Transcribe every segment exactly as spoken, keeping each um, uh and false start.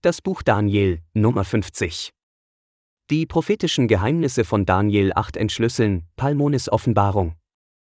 Das Buch Daniel, Nummer fünfzig. Die prophetischen Geheimnisse von Daniel acht entschlüsseln, Palmones Offenbarung.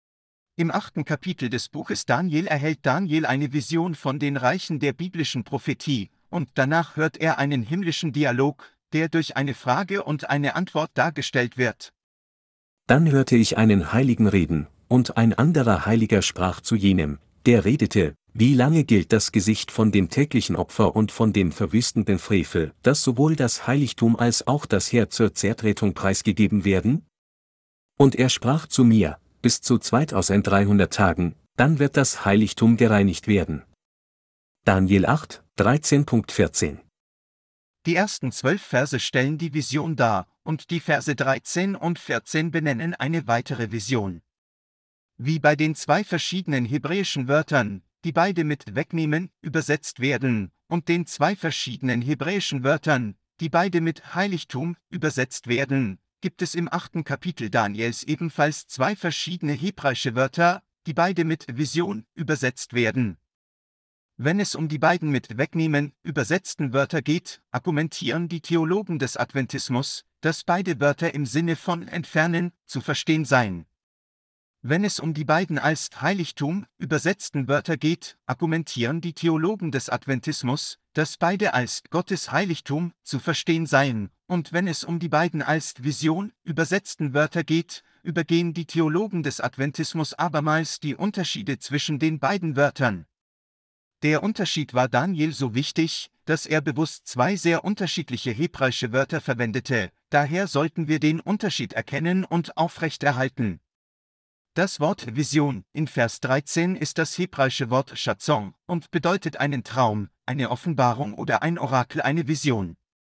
Im achten Kapitel des Buches Daniel erhält Daniel eine Vision von den Reichen der biblischen Prophetie, und danach hört er einen himmlischen Dialog, der durch eine Frage und eine Antwort dargestellt wird. Dann hörte ich einen Heiligen reden, und ein anderer Heiliger sprach zu jenem, der redete: Wie lange gilt das Gesicht von dem täglichen Opfer und von dem verwüstenden Frevel, dass sowohl das Heiligtum als auch das Heer zur Zertretung preisgegeben werden? Und er sprach zu mir: Bis zu zweitausenddreihundert Tagen, dann wird das Heiligtum gereinigt werden. Daniel acht, dreizehn vierzehn. Die ersten zwölf Verse stellen die Vision dar, und die Verse dreizehn und vierzehn benennen eine weitere Vision. Wie bei den zwei verschiedenen hebräischen Wörtern, die beide mit wegnehmen, übersetzt werden, und den zwei verschiedenen hebräischen Wörtern, die beide mit Heiligtum übersetzt werden, gibt es im achten Kapitel Daniels ebenfalls zwei verschiedene hebräische Wörter, die beide mit Vision übersetzt werden. Wenn es um die beiden mit wegnehmen übersetzten Wörter geht, argumentieren die Theologen des Adventismus, dass beide Wörter im Sinne von entfernen zu verstehen seien. Wenn es um die beiden als Heiligtum übersetzten Wörter geht, argumentieren die Theologen des Adventismus, dass beide als Gottes Heiligtum zu verstehen seien, und wenn es um die beiden als Vision übersetzten Wörter geht, übergehen die Theologen des Adventismus abermals die Unterschiede zwischen den beiden Wörtern. Der Unterschied war Daniel so wichtig, dass er bewusst zwei sehr unterschiedliche hebräische Wörter verwendete, daher sollten wir den Unterschied erkennen und aufrechterhalten. Das Wort Vision in Vers dreizehn ist das hebräische Wort Schazon und bedeutet einen Traum, eine Offenbarung oder ein Orakel, eine Vision.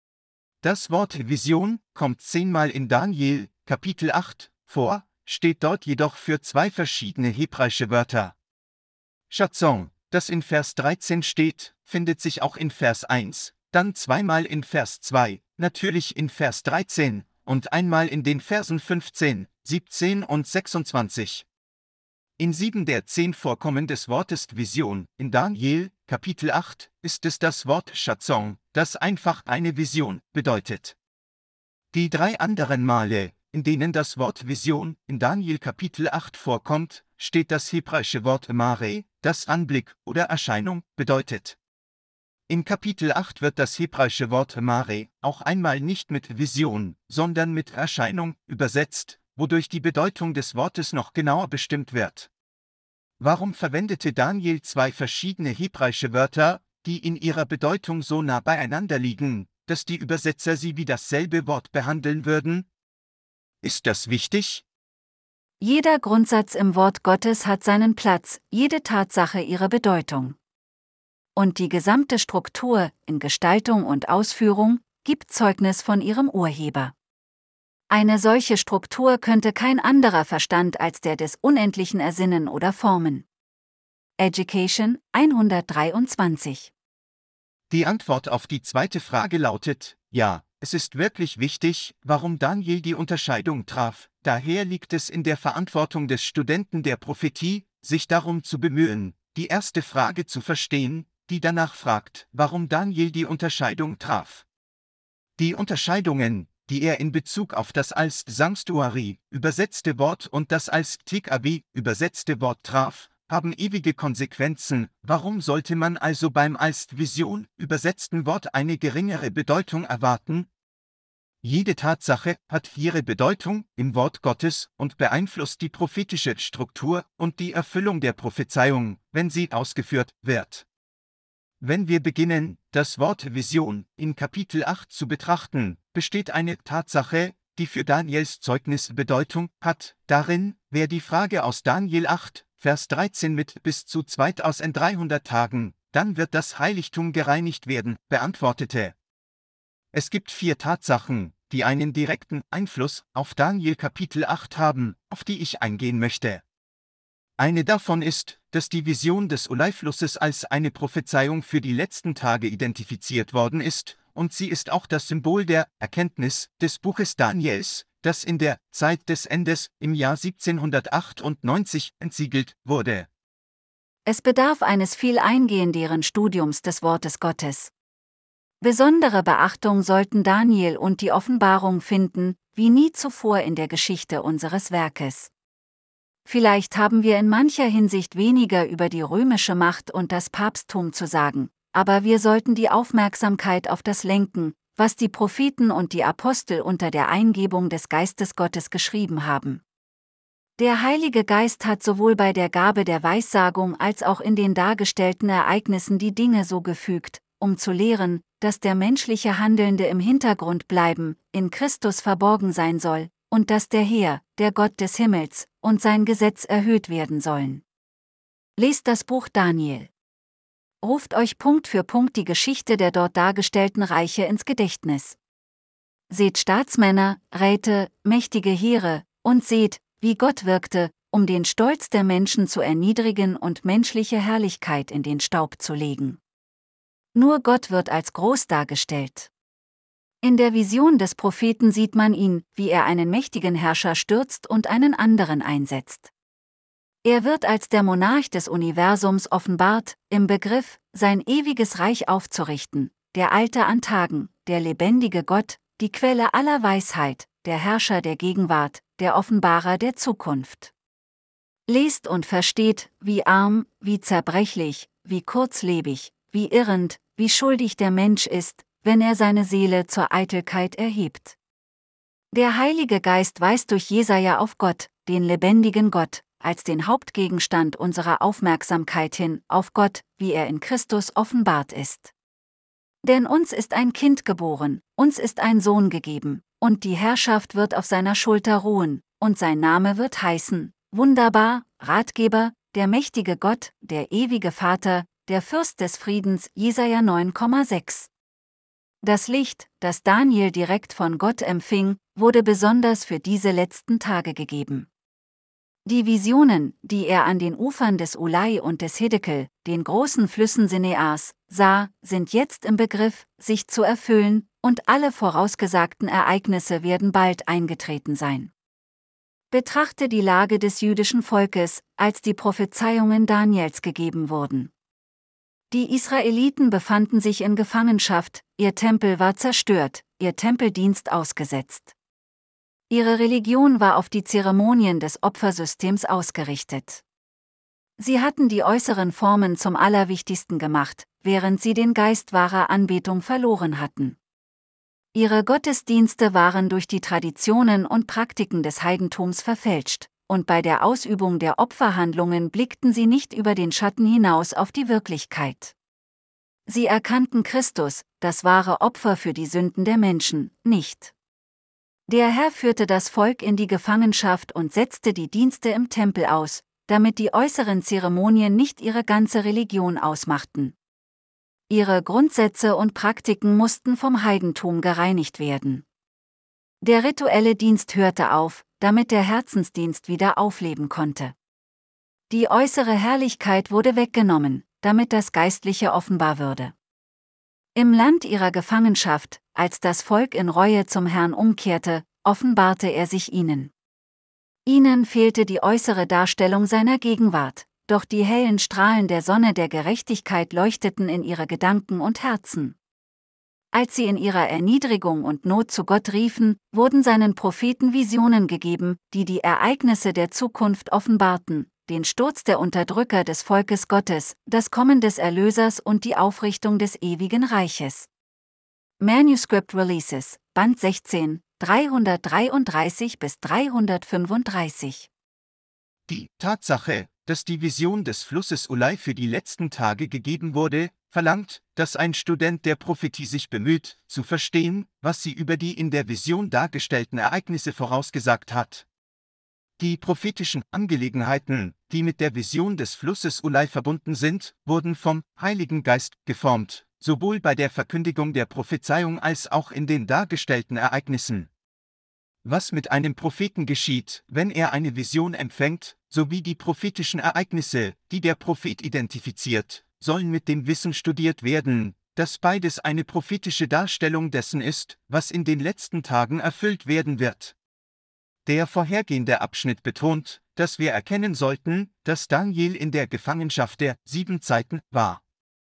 Das Wort Vision kommt zehnmal in Daniel, Kapitel acht, vor, steht dort jedoch für zwei verschiedene hebräische Wörter. Schazon, das in Vers dreizehn steht, findet sich auch in Vers eins, dann zweimal in Vers zwei, natürlich in Vers dreizehn, und einmal in den Versen fünfzehn, siebzehn und sechsundzwanzig. In sieben der zehn Vorkommen des Wortes Vision in Daniel, Kapitel acht, ist es das Wort Schazon, das einfach eine Vision bedeutet. Die drei anderen Male, in denen das Wort Vision in Daniel Kapitel acht vorkommt, steht das hebräische Wort Mare, das Anblick oder Erscheinung bedeutet. In Kapitel acht wird das hebräische Wort Mare auch einmal nicht mit Vision, sondern mit Erscheinung übersetzt, wodurch die Bedeutung des Wortes noch genauer bestimmt wird. Warum verwendete Daniel zwei verschiedene hebräische Wörter, die in ihrer Bedeutung so nah beieinander liegen, dass die Übersetzer sie wie dasselbe Wort behandeln würden? Ist das wichtig? Jeder Grundsatz im Wort Gottes hat seinen Platz, jede Tatsache ihre Bedeutung. Und die gesamte Struktur, in Gestaltung und Ausführung, gibt Zeugnis von ihrem Urheber. Eine solche Struktur könnte kein anderer Verstand als der des Unendlichen ersinnen oder formen. Education hundertdreiundzwanzig. Die Antwort auf die zweite Frage lautet: Ja, es ist wirklich wichtig, warum Daniel die Unterscheidung traf. Daher liegt es in der Verantwortung des Studenten der Prophetie, sich darum zu bemühen, die erste Frage zu verstehen, die danach fragt, warum Daniel die Unterscheidung traf. Die Unterscheidungen, die er in Bezug auf das als Sanctuary übersetzte Wort und das als Tikavi übersetzte Wort traf, haben ewige Konsequenzen. Warum sollte man also beim als Vision übersetzten Wort eine geringere Bedeutung erwarten? Jede Tatsache hat ihre Bedeutung im Wort Gottes und beeinflusst die prophetische Struktur und die Erfüllung der Prophezeiung, wenn sie ausgeführt wird. Wenn wir beginnen, das Wort Vision in Kapitel acht zu betrachten, besteht eine Tatsache, die für Daniels Zeugnis Bedeutung hat, darin, wer die Frage aus Daniel acht, Vers dreizehn mit bis zu zweitausenddreihundert Tagen, dann wird das Heiligtum gereinigt werden, beantwortete. Es gibt vier Tatsachen, die einen direkten Einfluss auf Daniel Kapitel acht haben, auf die ich eingehen möchte. Eine davon ist, dass die Vision des Oleiflusses als eine Prophezeiung für die letzten Tage identifiziert worden ist, und sie ist auch das Symbol der Erkenntnis des Buches Daniels, das in der Zeit des Endes im Jahr siebzehnhundertachtundneunzig entsiegelt wurde. Es bedarf eines viel eingehenderen Studiums des Wortes Gottes. Besondere Beachtung sollten Daniel und die Offenbarung finden, wie nie zuvor in der Geschichte unseres Werkes. Vielleicht haben wir in mancher Hinsicht weniger über die römische Macht und das Papsttum zu sagen, aber wir sollten die Aufmerksamkeit auf das lenken, was die Propheten und die Apostel unter der Eingebung des Geistes Gottes geschrieben haben. Der Heilige Geist hat sowohl bei der Gabe der Weissagung als auch in den dargestellten Ereignissen die Dinge so gefügt, um zu lehren, dass der menschliche Handelnde im Hintergrund bleiben, in Christus verborgen sein soll, und dass der Herr, der Gott des Himmels, und sein Gesetz erhöht werden sollen. Lest das Buch Daniel. Ruft euch Punkt für Punkt die Geschichte der dort dargestellten Reiche ins Gedächtnis. Seht Staatsmänner, Räte, mächtige Heere, und seht, wie Gott wirkte, um den Stolz der Menschen zu erniedrigen und menschliche Herrlichkeit in den Staub zu legen. Nur Gott wird als groß dargestellt. In der Vision des Propheten sieht man ihn, wie er einen mächtigen Herrscher stürzt und einen anderen einsetzt. Er wird als der Monarch des Universums offenbart, im Begriff, sein ewiges Reich aufzurichten, der Alte an Tagen, der lebendige Gott, die Quelle aller Weisheit, der Herrscher der Gegenwart, der Offenbarer der Zukunft. Lest und versteht, wie arm, wie zerbrechlich, wie kurzlebig, wie irrend, wie schuldig der Mensch ist, wenn er seine Seele zur Eitelkeit erhebt. Der Heilige Geist weist durch Jesaja auf Gott, den lebendigen Gott, als den Hauptgegenstand unserer Aufmerksamkeit hin, auf Gott, wie er in Christus offenbart ist. Denn uns ist ein Kind geboren, uns ist ein Sohn gegeben, und die Herrschaft wird auf seiner Schulter ruhen, und sein Name wird heißen, Wunderbar, Ratgeber, der mächtige Gott, der ewige Vater, der Fürst des Friedens, Jesaja neun Komma sechs. Das Licht, das Daniel direkt von Gott empfing, wurde besonders für diese letzten Tage gegeben. Die Visionen, die er an den Ufern des Ulai und des Hiddekel, den großen Flüssen Sineas, sah, sind jetzt im Begriff, sich zu erfüllen, und alle vorausgesagten Ereignisse werden bald eingetreten sein. Betrachte die Lage des jüdischen Volkes, als die Prophezeiungen Daniels gegeben wurden. Die Israeliten befanden sich in Gefangenschaft, ihr Tempel war zerstört, ihr Tempeldienst ausgesetzt. Ihre Religion war auf die Zeremonien des Opfersystems ausgerichtet. Sie hatten die äußeren Formen zum Allerwichtigsten gemacht, während sie den Geist wahrer Anbetung verloren hatten. Ihre Gottesdienste waren durch die Traditionen und Praktiken des Heidentums verfälscht, und bei der Ausübung der Opferhandlungen blickten sie nicht über den Schatten hinaus auf die Wirklichkeit. Sie erkannten Christus, das wahre Opfer für die Sünden der Menschen, nicht. Der Herr führte das Volk in die Gefangenschaft und setzte die Dienste im Tempel aus, damit die äußeren Zeremonien nicht ihre ganze Religion ausmachten. Ihre Grundsätze und Praktiken mussten vom Heidentum gereinigt werden. Der rituelle Dienst hörte auf, damit der Herzensdienst wieder aufleben konnte. Die äußere Herrlichkeit wurde weggenommen, damit das Geistliche offenbar würde. Im Land ihrer Gefangenschaft, als das Volk in Reue zum Herrn umkehrte, offenbarte er sich ihnen. Ihnen fehlte die äußere Darstellung seiner Gegenwart, doch die hellen Strahlen der Sonne der Gerechtigkeit leuchteten in ihre Gedanken und Herzen. Als sie in ihrer Erniedrigung und Not zu Gott riefen, wurden seinen Propheten Visionen gegeben, die die Ereignisse der Zukunft offenbarten, den Sturz der Unterdrücker des Volkes Gottes, das Kommen des Erlösers und die Aufrichtung des ewigen Reiches. Manuscript Releases, Band sechzehn, dreihundertdreiunddreißig bis dreihundertfünfunddreißig. Die Tatsache, dass die Vision des Flusses Ulai für die letzten Tage gegeben wurde, verlangt, dass ein Student der Prophetie sich bemüht, zu verstehen, was sie über die in der Vision dargestellten Ereignisse vorausgesagt hat. Die prophetischen Angelegenheiten, die mit der Vision des Flusses Ulai verbunden sind, wurden vom Heiligen Geist geformt, sowohl bei der Verkündigung der Prophezeiung als auch in den dargestellten Ereignissen. Was mit einem Propheten geschieht, wenn er eine Vision empfängt, sowie die prophetischen Ereignisse, die der Prophet identifiziert, sollen mit dem Wissen studiert werden, dass beides eine prophetische Darstellung dessen ist, was in den letzten Tagen erfüllt werden wird. Der vorhergehende Abschnitt betont, dass wir erkennen sollten, dass Daniel in der Gefangenschaft der sieben Zeiten war.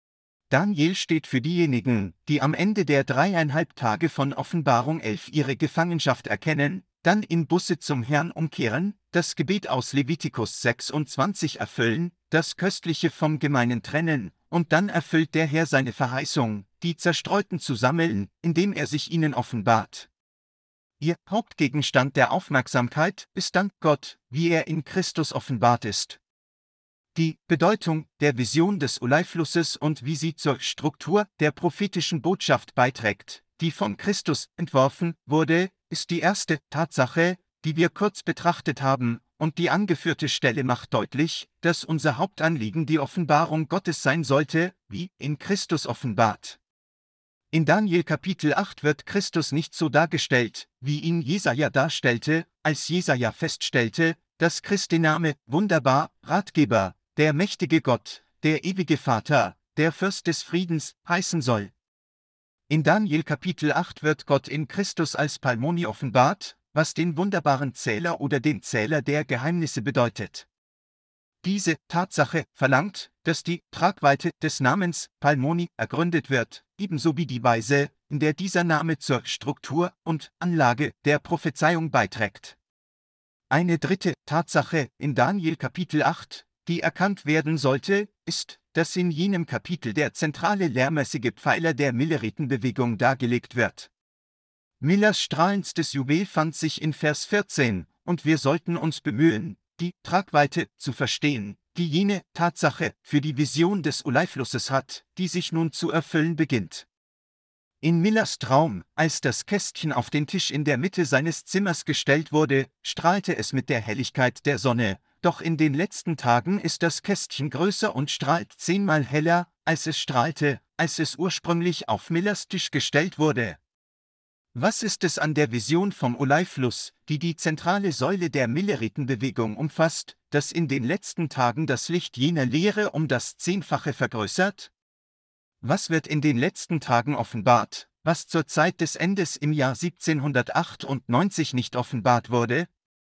Daniel steht für diejenigen, die am Ende der dreieinhalb Tage von Offenbarung elf ihre Gefangenschaft erkennen, dann in Buße zum Herrn umkehren, das Gebet aus Levitikus sechsundzwanzig erfüllen, das Köstliche vom Gemeinen trennen, und dann erfüllt der Herr seine Verheißung, die Zerstreuten zu sammeln, indem er sich ihnen offenbart. Ihr Hauptgegenstand der Aufmerksamkeit ist dann Gott, wie er in Christus offenbart ist. Die Bedeutung der Vision des Ulai-Flusses und wie sie zur Struktur der prophetischen Botschaft beiträgt, die von Christus entworfen wurde, ist die erste Tatsache, die wir kurz betrachtet haben, und die angeführte Stelle macht deutlich, dass unser Hauptanliegen die Offenbarung Gottes sein sollte, wie in Christus offenbart. In Daniel Kapitel acht wird Christus nicht so dargestellt, wie ihn Jesaja darstellte, als Jesaja feststellte, dass Christi Name wunderbar, Ratgeber, der mächtige Gott, der ewige Vater, der Fürst des Friedens heißen soll. In Daniel Kapitel acht wird Gott in Christus als Palmoni offenbart, was den wunderbaren Zähler oder den Zähler der Geheimnisse bedeutet. Diese Tatsache verlangt, dass die Tragweite des Namens Palmoni ergründet wird, ebenso wie die Weise, in der dieser Name zur Struktur und Anlage der Prophezeiung beiträgt. Eine dritte Tatsache in Daniel Kapitel acht, die erkannt werden sollte, ist, dass in jenem Kapitel der zentrale lehrmäßige Pfeiler der Milleritenbewegung dargelegt wird. Millers strahlendstes Juwel fand sich in Vers vierzehn, und wir sollten uns bemühen, die Tragweite zu verstehen, die jene Tatsache für die Vision des Ulai-Flusses hat, die sich nun zu erfüllen beginnt. In Millers Traum, als das Kästchen auf den Tisch in der Mitte seines Zimmers gestellt wurde, strahlte es mit der Helligkeit der Sonne, doch in den letzten Tagen ist das Kästchen größer und strahlt zehnmal heller, als es strahlte, als es ursprünglich auf Millers Tisch gestellt wurde. Was ist es an der Vision vom Ulai-Fluss, die die zentrale Säule der Milleritenbewegung umfasst, das in den letzten Tagen das Licht jener Lehre um das Zehnfache vergrößert? Was wird in den letzten Tagen offenbart, was zur Zeit des Endes im Jahr siebzehnhundertachtundneunzig nicht offenbart wurde?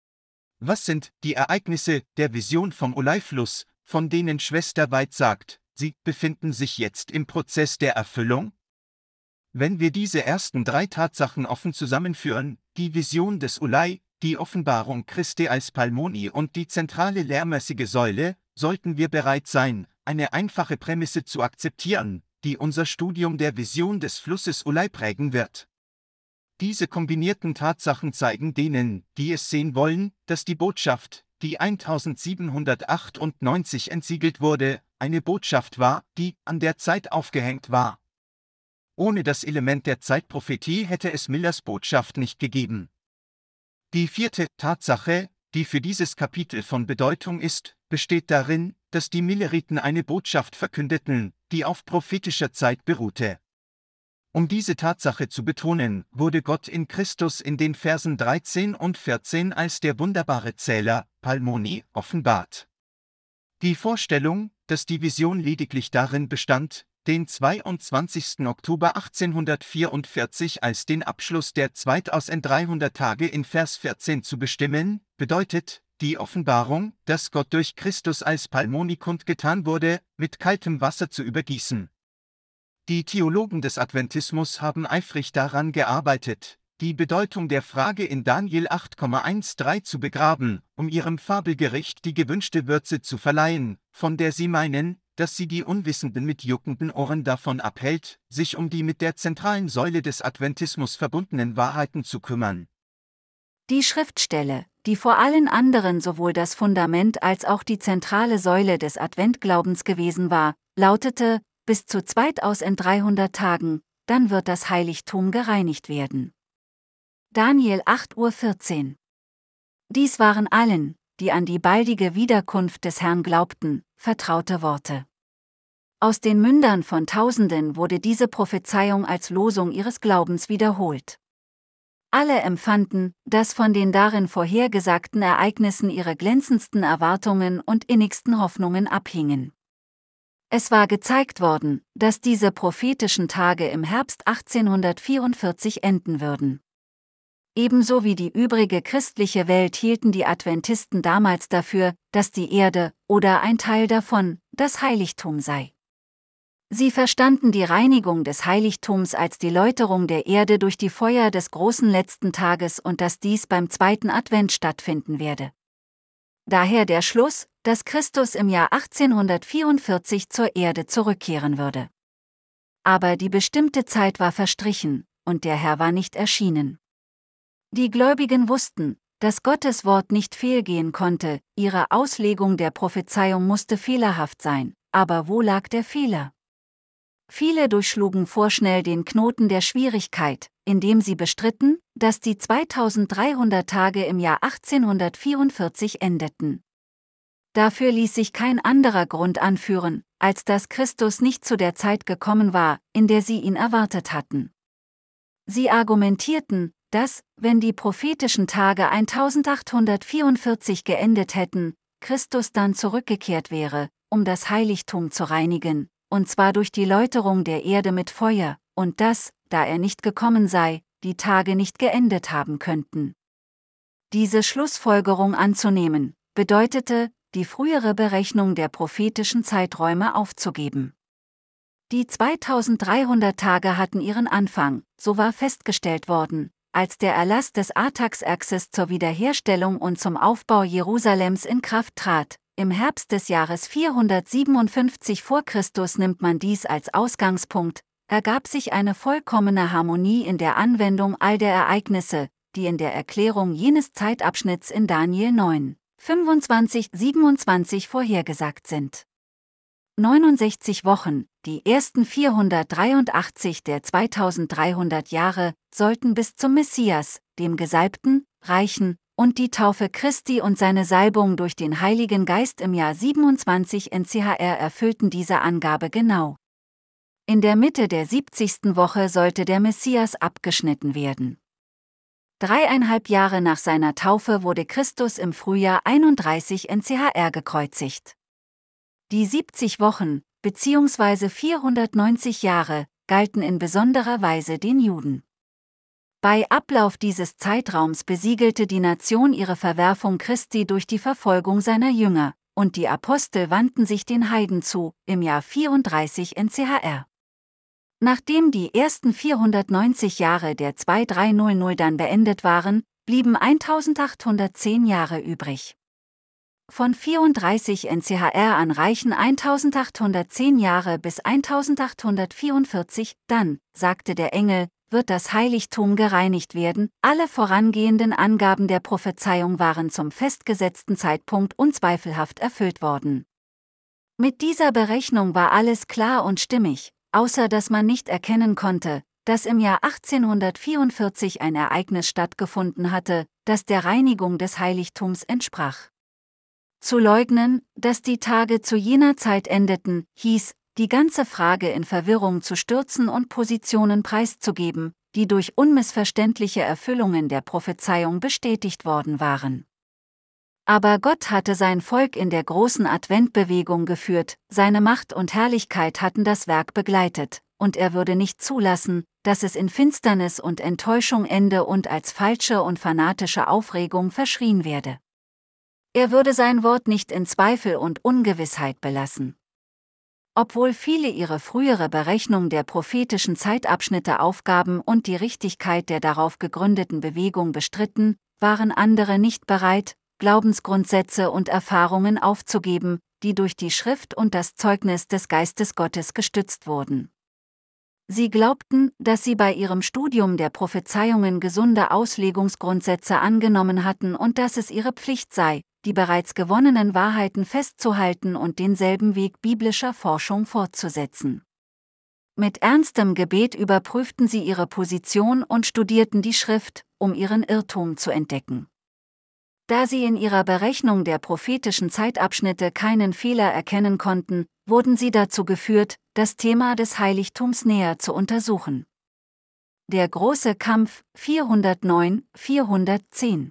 Was sind die Ereignisse der Vision vom Ulai-Fluss, von denen Schwester White sagt, sie befinden sich jetzt im Prozess der Erfüllung? Wenn wir diese ersten drei Tatsachen offen zusammenführen, die Vision des Ulai, die Offenbarung Christi als Palmoni und die zentrale lehrmäßige Säule, sollten wir bereit sein, eine einfache Prämisse zu akzeptieren, die unser Studium der Vision des Flusses Ulai prägen wird. Diese kombinierten Tatsachen zeigen denen, die es sehen wollen, dass die Botschaft, die siebzehnhundertachtundneunzig entsiegelt wurde, eine Botschaft war, die an der Zeit aufgehängt war. Ohne das Element der Zeitprophetie hätte es Millers Botschaft nicht gegeben. Die vierte Tatsache, die für dieses Kapitel von Bedeutung ist, besteht darin, dass die Milleriten eine Botschaft verkündeten, die auf prophetischer Zeit beruhte. Um diese Tatsache zu betonen, wurde Gott in Christus in den Versen dreizehn und vierzehn als der wunderbare Zähler, Palmoni, offenbart. Die Vorstellung, dass die Vision lediglich darin bestand, den zweiundzwanzigsten Oktober achtzehnhundertvierundvierzig als den Abschluss der zweitaus dreihundert Tage in Vers vierzehn zu bestimmen, bedeutet, die Offenbarung, dass Gott durch Christus als Palmoni kundgetan wurde, mit kaltem Wasser zu übergießen. Die Theologen des Adventismus haben eifrig daran gearbeitet, die Bedeutung der Frage in Daniel acht Komma dreizehn zu begraben, um ihrem Fabelgericht die gewünschte Würze zu verleihen, von der sie meinen, dass sie die Unwissenden mit juckenden Ohren davon abhält, sich um die mit der zentralen Säule des Adventismus verbundenen Wahrheiten zu kümmern. Die Schriftstelle, die vor allen anderen sowohl das Fundament als auch die zentrale Säule des Adventglaubens gewesen war, lautete: Bis zu zweitausenddreihundert Tagen, dann wird das Heiligtum gereinigt werden. Daniel acht Uhr vierzehn. Dies waren allen, die an die baldige Wiederkunft des Herrn glaubten, vertraute Worte. Aus den Mündern von Tausenden wurde diese Prophezeiung als Losung ihres Glaubens wiederholt. Alle empfanden, dass von den darin vorhergesagten Ereignissen ihre glänzendsten Erwartungen und innigsten Hoffnungen abhingen. Es war gezeigt worden, dass diese prophetischen Tage im Herbst achtzehnhundertvierundvierzig enden würden. Ebenso wie die übrige christliche Welt hielten die Adventisten damals dafür, dass die Erde, oder ein Teil davon, das Heiligtum sei. Sie verstanden die Reinigung des Heiligtums als die Läuterung der Erde durch die Feuer des großen letzten Tages und dass dies beim zweiten Advent stattfinden werde. Daher der Schluss, dass Christus im Jahr achtzehnhundertvierundvierzig zur Erde zurückkehren würde. Aber die bestimmte Zeit war verstrichen, und der Herr war nicht erschienen. Die Gläubigen wussten, dass Gottes Wort nicht fehlgehen konnte, ihre Auslegung der Prophezeiung musste fehlerhaft sein, aber wo lag der Fehler? Viele durchschlugen vorschnell den Knoten der Schwierigkeit, indem sie bestritten, dass die zweitausenddreihundert Tage im Jahr achtzehnhundertvierundvierzig endeten. Dafür ließ sich kein anderer Grund anführen, als dass Christus nicht zu der Zeit gekommen war, in der sie ihn erwartet hatten. Sie argumentierten, dass, wenn die prophetischen Tage eintausendachthundertvierundvierzig geendet hätten, Christus dann zurückgekehrt wäre, um das Heiligtum zu reinigen, und zwar durch die Läuterung der Erde mit Feuer, und dass, da er nicht gekommen sei, die Tage nicht geendet haben könnten. Diese Schlussfolgerung anzunehmen, bedeutete, die frühere Berechnung der prophetischen Zeiträume aufzugeben. Die zweitausenddreihundert Tage hatten ihren Anfang, so war festgestellt worden, als der Erlass des Artaxerxes zur Wiederherstellung und zum Aufbau Jerusalems in Kraft trat. Im Herbst des Jahres vierhundertsiebenundfünfzig vor Christus nimmt man dies als Ausgangspunkt, ergab sich eine vollkommene Harmonie in der Anwendung all der Ereignisse, die in der Erklärung jenes Zeitabschnitts in Daniel neun, fünfundzwanzig bis siebenundzwanzig vorhergesagt sind. neunundsechzig Wochen, die ersten vierhundertdreiundachtzig der zweitausenddreihundert Jahre, sollten bis zum Messias, dem Gesalbten, reichen, und die Taufe Christi und seine Salbung durch den Heiligen Geist im Jahr siebenundzwanzig N C H R erfüllten diese Angabe genau. In der Mitte der siebzigsten Woche sollte der Messias abgeschnitten werden. Dreieinhalb Jahre nach seiner Taufe wurde Christus im Frühjahr einunddreißig N C H R gekreuzigt. Die siebzig Wochen, bzw. vierhundertneunzig Jahre, galten in besonderer Weise den Juden. Bei Ablauf dieses Zeitraums besiegelte die Nation ihre Verwerfung Christi durch die Verfolgung seiner Jünger, und die Apostel wandten sich den Heiden zu, im Jahr vierunddreißig N C H R. Nachdem die ersten vierhundertneunzig Jahre der zweitausenddreihundert dann beendet waren, blieben eintausendachthundertzehn Jahre übrig. Von vierunddreißig N C H R an reichen eintausendachthundertzehn Jahre bis eintausendachthundertvierundvierzig, dann, sagte der Engel, wird das Heiligtum gereinigt werden. Alle vorangehenden Angaben der Prophezeiung waren zum festgesetzten Zeitpunkt unzweifelhaft erfüllt worden. Mit dieser Berechnung war alles klar und stimmig, außer dass man nicht erkennen konnte, dass im Jahr achtzehnhundertvierundvierzig ein Ereignis stattgefunden hatte, das der Reinigung des Heiligtums entsprach. Zu leugnen, dass die Tage zu jener Zeit endeten, hieß, die ganze Frage in Verwirrung zu stürzen und Positionen preiszugeben, die durch unmissverständliche Erfüllungen der Prophezeiung bestätigt worden waren. Aber Gott hatte sein Volk in der großen Adventbewegung geführt, seine Macht und Herrlichkeit hatten das Werk begleitet, und er würde nicht zulassen, dass es in Finsternis und Enttäuschung ende und als falsche und fanatische Aufregung verschrien werde. Er würde sein Wort nicht in Zweifel und Ungewissheit belassen. Obwohl viele ihre frühere Berechnung der prophetischen Zeitabschnitte aufgaben und die Richtigkeit der darauf gegründeten Bewegung bestritten, waren andere nicht bereit, Glaubensgrundsätze und Erfahrungen aufzugeben, die durch die Schrift und das Zeugnis des Geistes Gottes gestützt wurden. Sie glaubten, dass sie bei ihrem Studium der Prophezeiungen gesunde Auslegungsgrundsätze angenommen hatten und dass es ihre Pflicht sei, die bereits gewonnenen Wahrheiten festzuhalten und denselben Weg biblischer Forschung fortzusetzen. Mit ernstem Gebet überprüften sie ihre Position und studierten die Schrift, um ihren Irrtum zu entdecken. Da sie in ihrer Berechnung der prophetischen Zeitabschnitte keinen Fehler erkennen konnten, wurden sie dazu geführt, das Thema des Heiligtums näher zu untersuchen. Der große Kampf, vierhundertneun bis vierhundertzehn.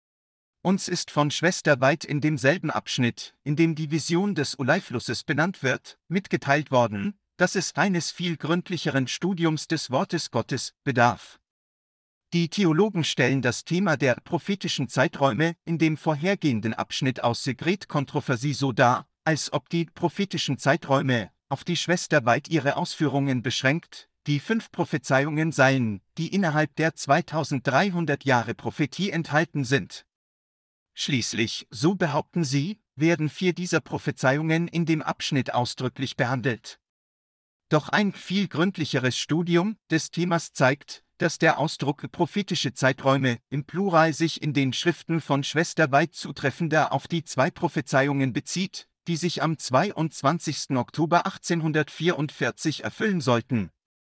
Uns ist von Schwester White in demselben Abschnitt, in dem die Vision des Ulai-Flusses benannt wird, mitgeteilt worden, dass es eines viel gründlicheren Studiums des Wortes Gottes bedarf. Die Theologen stellen das Thema der prophetischen Zeiträume in dem vorhergehenden Abschnitt aus Sekret-Kontroversie so dar, als ob die prophetischen Zeiträume auf die Schwester White ihre Ausführungen beschränkt, die fünf Prophezeiungen seien, die innerhalb der zweitausenddreihundert Jahre Prophetie enthalten sind. Schließlich, so behaupten sie, werden vier dieser Prophezeiungen in dem Abschnitt ausdrücklich behandelt. Doch ein viel gründlicheres Studium des Themas zeigt, dass der Ausdruck prophetische Zeiträume im Plural sich in den Schriften von Schwester White zutreffender auf die zwei Prophezeiungen bezieht, die sich am zweiundzwanzigsten Oktober achtzehnhundertvierundvierzig erfüllen sollten.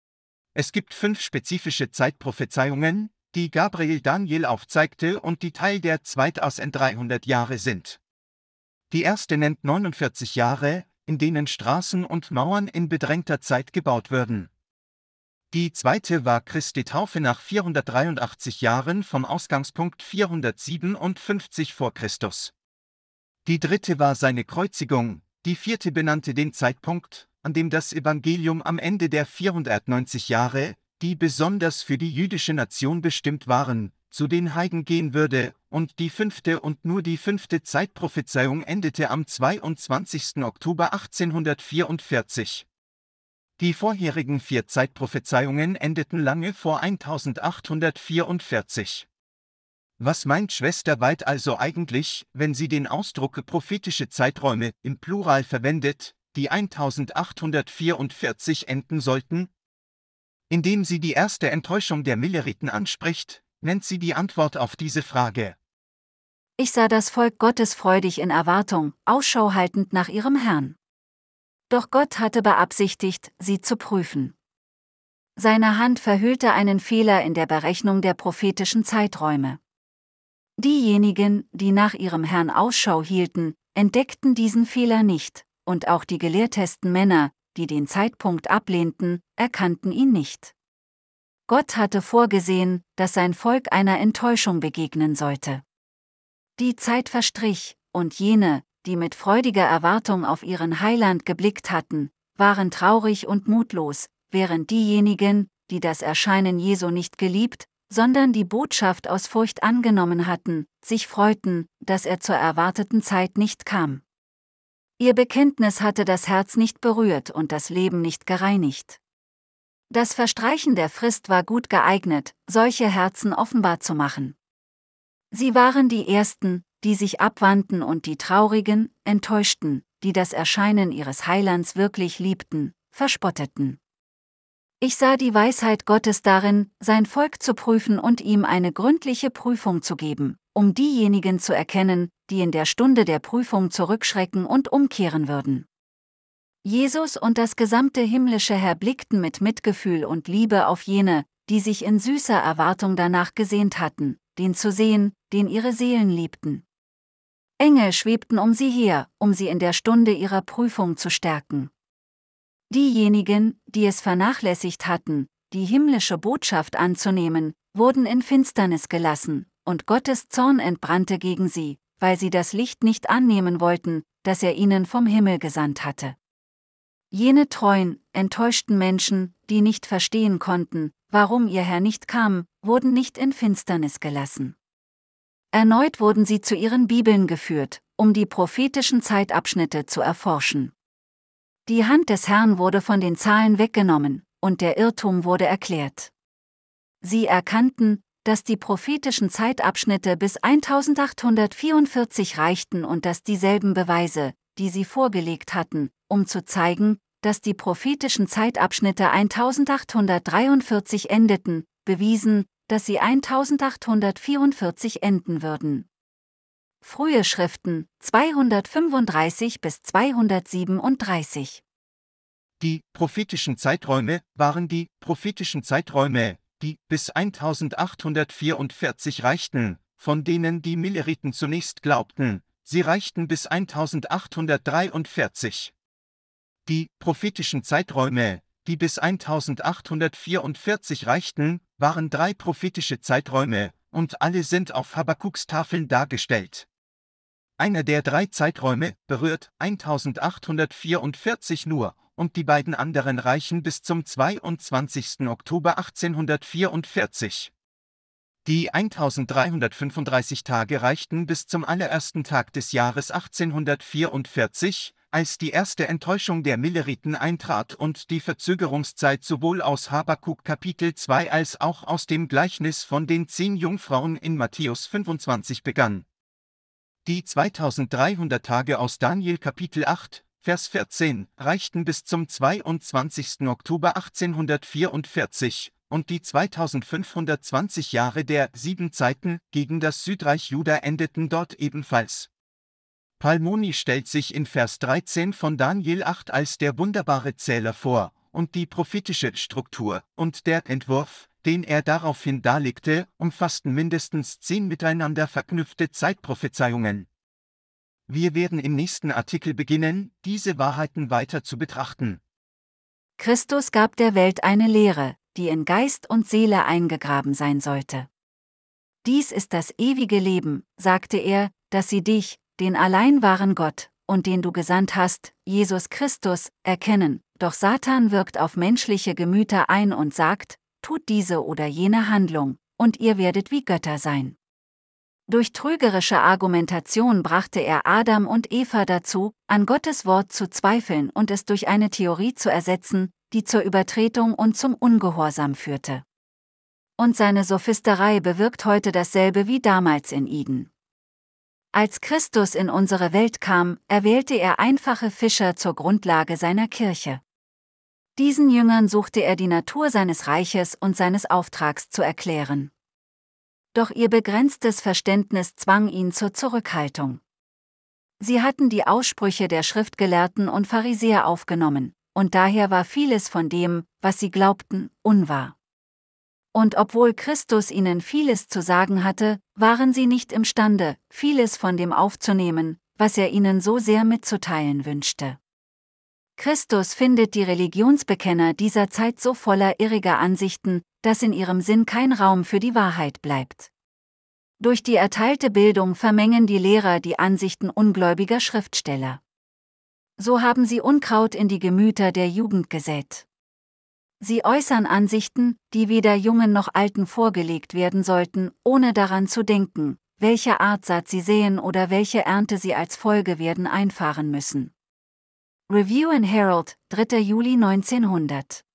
Es gibt fünf spezifische Zeitprophezeiungen, die Gabriel Daniel aufzeigte und die Teil der zweitausenddreihundert Jahre sind. Die erste nennt neunundvierzig Jahre, in denen Straßen und Mauern in bedrängter Zeit gebaut würden. Die zweite war Christi Taufe nach vierhundertdreiundachtzig Jahren vom Ausgangspunkt vierhundertsiebenundfünfzig vor Christus. Die dritte war seine Kreuzigung, die vierte benannte den Zeitpunkt, an dem das Evangelium am Ende der vierhundertneunzig Jahre, die besonders für die jüdische Nation bestimmt waren, zu den Heiden gehen würde, und die fünfte und nur die fünfte Zeitprophezeiung endete am zweiundzwanzigsten Oktober achtzehnhundertvierundvierzig. Die vorherigen vier Zeitprophezeiungen endeten lange vor eintausendachthundertvierundvierzig. Was meint Schwester White also eigentlich, wenn sie den Ausdruck prophetische Zeiträume im Plural verwendet, die eintausendachthundertvierundvierzig enden sollten? Indem sie die erste Enttäuschung der Milleriten anspricht, nennt sie die Antwort auf diese Frage. Ich sah das Volk Gottes freudig in Erwartung, Ausschau haltend nach ihrem Herrn. Doch Gott hatte beabsichtigt, sie zu prüfen. Seine Hand verhüllte einen Fehler in der Berechnung der prophetischen Zeiträume. Diejenigen, die nach ihrem Herrn Ausschau hielten, entdeckten diesen Fehler nicht, und auch die gelehrtesten Männer, die den Zeitpunkt ablehnten, erkannten ihn nicht. Gott hatte vorgesehen, dass sein Volk einer Enttäuschung begegnen sollte. Die Zeit verstrich, und jene, die mit freudiger Erwartung auf ihren Heiland geblickt hatten, waren traurig und mutlos, während diejenigen, die das Erscheinen Jesu nicht geliebt, sondern die Botschaft aus Furcht angenommen hatten, sich freuten, dass er zur erwarteten Zeit nicht kam. Ihr Bekenntnis hatte das Herz nicht berührt und das Leben nicht gereinigt. Das Verstreichen der Frist war gut geeignet, solche Herzen offenbar zu machen. Sie waren die Ersten, die sich abwandten, und die Traurigen, Enttäuschten, die das Erscheinen ihres Heilands wirklich liebten, verspotteten. Ich sah die Weisheit Gottes darin, sein Volk zu prüfen und ihm eine gründliche Prüfung zu geben, um diejenigen zu erkennen, die in der Stunde der Prüfung zurückschrecken und umkehren würden. Jesus und das gesamte himmlische Heer blickten mit Mitgefühl und Liebe auf jene, die sich in süßer Erwartung danach gesehnt hatten, den zu sehen, den ihre Seelen liebten. Engel schwebten um sie her, um sie in der Stunde ihrer Prüfung zu stärken. Diejenigen, die es vernachlässigt hatten, die himmlische Botschaft anzunehmen, wurden in Finsternis gelassen, und Gottes Zorn entbrannte gegen sie, weil sie das Licht nicht annehmen wollten, das er ihnen vom Himmel gesandt hatte. Jene treuen, enttäuschten Menschen, die nicht verstehen konnten, warum ihr Herr nicht kam, wurden nicht in Finsternis gelassen. Erneut wurden sie zu ihren Bibeln geführt, um die prophetischen Zeitabschnitte zu erforschen. Die Hand des Herrn wurde von den Zahlen weggenommen, und der Irrtum wurde erklärt. Sie erkannten, dass die prophetischen Zeitabschnitte bis eintausendachthundertvierundvierzig reichten und dass dieselben Beweise, die sie vorgelegt hatten, um zu zeigen, dass die prophetischen Zeitabschnitte eintausendachthundertdreiundvierzig endeten, bewiesen, dass sie eintausendachthundertvierundvierzig enden würden. Frühe Schriften, zweihundertfünfunddreißig bis zweihundertsiebenunddreißig. Die prophetischen Zeiträume waren die prophetischen Zeiträume, die bis eintausendachthundertvierundvierzig reichten, von denen die Milleriten zunächst glaubten, sie reichten bis eintausendachthundertdreiundvierzig. Die prophetischen Zeiträume, die bis eintausendachthundertvierundvierzig reichten, waren drei prophetische Zeiträume, und alle sind auf Habakuks Tafeln dargestellt. Einer der drei Zeiträume berührt eintausendachthundertvierundvierzig nur, und die beiden anderen reichen bis zum zweiundzwanzigsten Oktober achtzehnhundertvierundvierzig. Die eintausenddreihundertfünfunddreißig Tage reichten bis zum allerersten Tag des Jahres achtzehnhundertvierundvierzig, Als die erste Enttäuschung der Milleriten eintrat und die Verzögerungszeit sowohl aus Habakuk Kapitel zwei als auch aus dem Gleichnis von den zehn Jungfrauen in Matthäus fünfundzwanzig begann. Die zweitausenddreihundert Tage aus Daniel Kapitel acht, Vers vierzehn, reichten bis zum zweiundzwanzigsten Oktober achtzehnhundertvierundvierzig, und die zweitausendfünfhundertzwanzig Jahre der sieben Zeiten gegen das Südreich Juda endeten dort ebenfalls. Palmoni stellt sich in Vers dreizehn von Daniel acht als der wunderbare Zähler vor, und die prophetische Struktur und der Entwurf, den er daraufhin darlegte, umfassten mindestens zehn miteinander verknüpfte Zeitprophezeiungen. Wir werden im nächsten Artikel beginnen, diese Wahrheiten weiter zu betrachten. Christus gab der Welt eine Lehre, die in Geist und Seele eingegraben sein sollte. Dies ist das ewige Leben, sagte er, dass sie dich, den allein wahren Gott, und den du gesandt hast, Jesus Christus, erkennen. Doch Satan wirkt auf menschliche Gemüter ein und sagt, tut diese oder jene Handlung, und ihr werdet wie Götter sein. Durch trügerische Argumentation brachte er Adam und Eva dazu, an Gottes Wort zu zweifeln und es durch eine Theorie zu ersetzen, die zur Übertretung und zum Ungehorsam führte. Und seine Sophisterei bewirkt heute dasselbe wie damals in Eden. Als Christus in unsere Welt kam, erwählte er einfache Fischer zur Grundlage seiner Kirche. Diesen Jüngern suchte er die Natur seines Reiches und seines Auftrags zu erklären. Doch ihr begrenztes Verständnis zwang ihn zur Zurückhaltung. Sie hatten die Aussprüche der Schriftgelehrten und Pharisäer aufgenommen, und daher war vieles von dem, was sie glaubten, unwahr. Und obwohl Christus ihnen vieles zu sagen hatte, waren sie nicht imstande, vieles von dem aufzunehmen, was er ihnen so sehr mitzuteilen wünschte. Christus findet die Religionsbekenner dieser Zeit so voller irriger Ansichten, dass in ihrem Sinn kein Raum für die Wahrheit bleibt. Durch die erteilte Bildung vermengen die Lehrer die Ansichten ungläubiger Schriftsteller. So haben sie Unkraut in die Gemüter der Jugend gesät. Sie äußern Ansichten, die weder Jungen noch Alten vorgelegt werden sollten, ohne daran zu denken, welche Art Saat sie säen oder welche Ernte sie als Folge werden einfahren müssen. Review and Herald, dritter Juli neunzehnhundert